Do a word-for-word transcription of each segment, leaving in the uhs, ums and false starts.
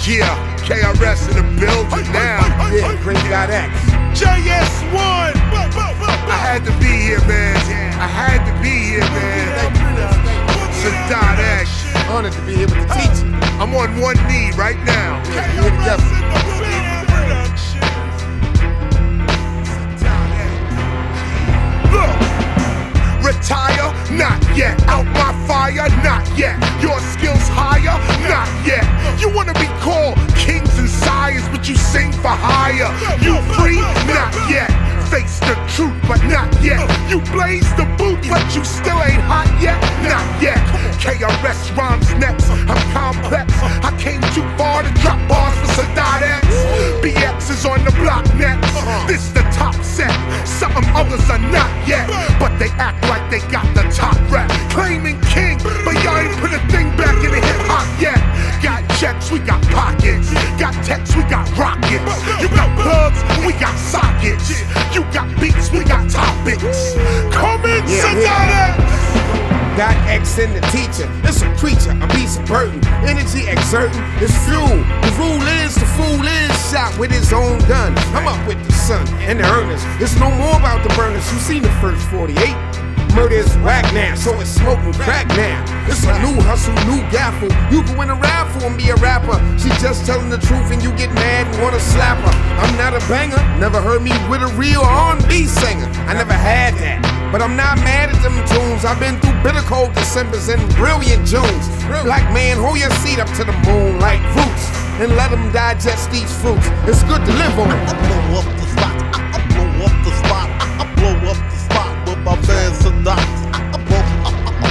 Yeah, K R S in the building now. Yeah, Great God X. J S one. I had to be here, man. I had to be here, man. Sadat X. Honored to be able to teach you. I'm on one knee right now. Yeah, we're together. Look, retire, not yet. Out my fire, not yet. Your skills higher, not yet. You wanna be called kings and sires, but you sing for hire. You free, not yet. Face the truth, but not yet. You blaze the boot, but you still ain't hot yet. Not yet. K R S rhymes next. I'm complex. I came too far to drop bars for Sadat X. B X is on the block next. This the top set. Something others are not yet, but they act like they got the top rap. Claiming king, but y'all ain't put a thing back in the hip hop yet. Got checks, we got pockets. Got texts, we got rockets. You got plugs, we got sockets. You got beats, we got topics. Come in, Yeah, Sadat X. Got X in the teacher, it's a creature, a beast of burden. Energy exerting, it's fuel. The rule is, the fool is shot with his own gun. I'm up with the sun and the earners. It's no more about the burners. You seen the first forty-eight. Murder is whack now, so it's smoking crack now. It's a new hustle, new gaffle. You can win a raffle and be a rapper. She just telling the truth and you get mad and wanna slap her. I'm not a banger, never heard me with a real R and B singer. I never had that. But I'm not mad at them tunes. I've been through bitter cold Decembers and brilliant Junes. Black man, hold your seat up to the moon like roots and let them digest these fruits. It's good to live on. I blow up the spot. I blow up the spot. I blow up the spot with my man Sadat. I blow, I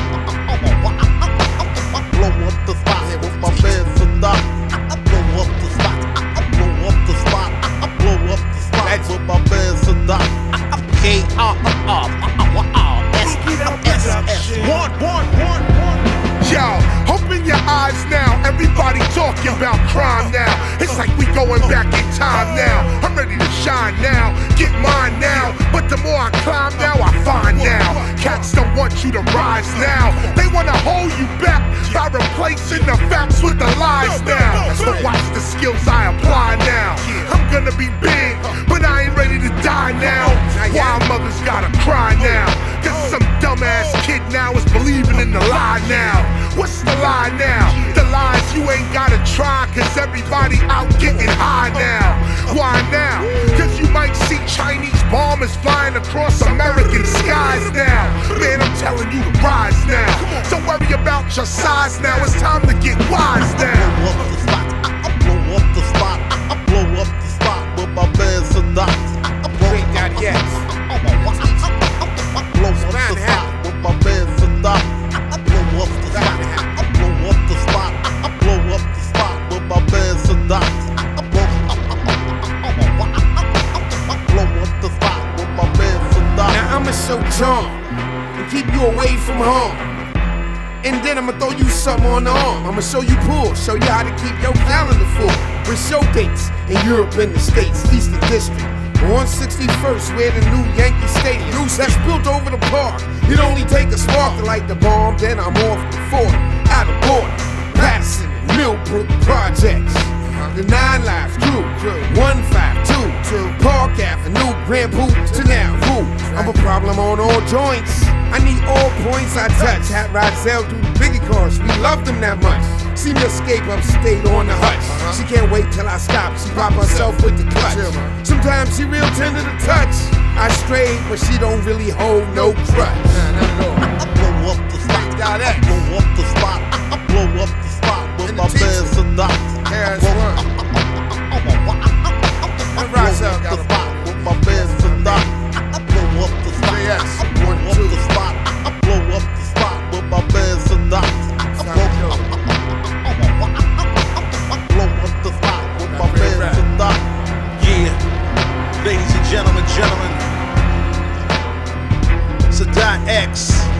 blow up the spot with my man Sadat. I blow up the spot. I blow up the spot. I blow up the spot with my man Sadat. K R R S S S one one one one. Yo, open your eyes now. Everybody talking about crime now. It's like we going back in time now. I'm ready to shine now. Get mine now. But the more I climb now, I find now. Cats don't want you to rise now. They wanna hold you back by replacing the facts with the lies now. But watch the skills I apply now. I'm gonna be big, but I ain't ready to die now. Why mothers gotta cry now? Cause some dumbass kid now is believing in the lie now. What's the lie now? The lies you ain't gotta try, cause everybody out getting high now. Why now? Cause you might see Chinese bombers flying across American skies now. Man, I'm telling you to rise now. Don't worry about your size now, it's time to get wise now. I blow up the spot. I blow up the spot with my man Sadat. Great God X. I blow up the spot with my man Sadat. I blow up the spot. I blow up the spot. I blow up the spot with my man Sadat. I blow, I blow up the spot with my man Sadat. Now I'ma show charm and keep you away from harm. And then I'ma throw you something on the arm. I'ma show you pull, show you how to keep your calendar full. With show dates in Europe and the States, Eastern District. one sixty-first, where the new Yankee Stadium that's built over the park. It only take a spark to light the bomb, then I'm off the fort, out of border, passing the Millbrook projects. The Nine Lives crew, one five two, Park Avenue, Grand Poop to now Rue. I'm a problem on all joints. I need all points I touch. Hat Rozelle through the biggie cars, we love them that much. See me escape upstate on the hutch. She can't wait till I stop, she pop herself with the clutch. Sometimes she real tender to touch. I stray, but she don't really hold no crutch. I blow up the spot. I blow up the spot. I blow up the spot with my man Sadat. I blow up the spot with my man Sadat. I blow up the spot. I blow up the spot. I blow up the spot with my man Sadat. I blow up the spot with my man Sadat. Yeah, ladies and gentlemen, gentlemen, Sadat X.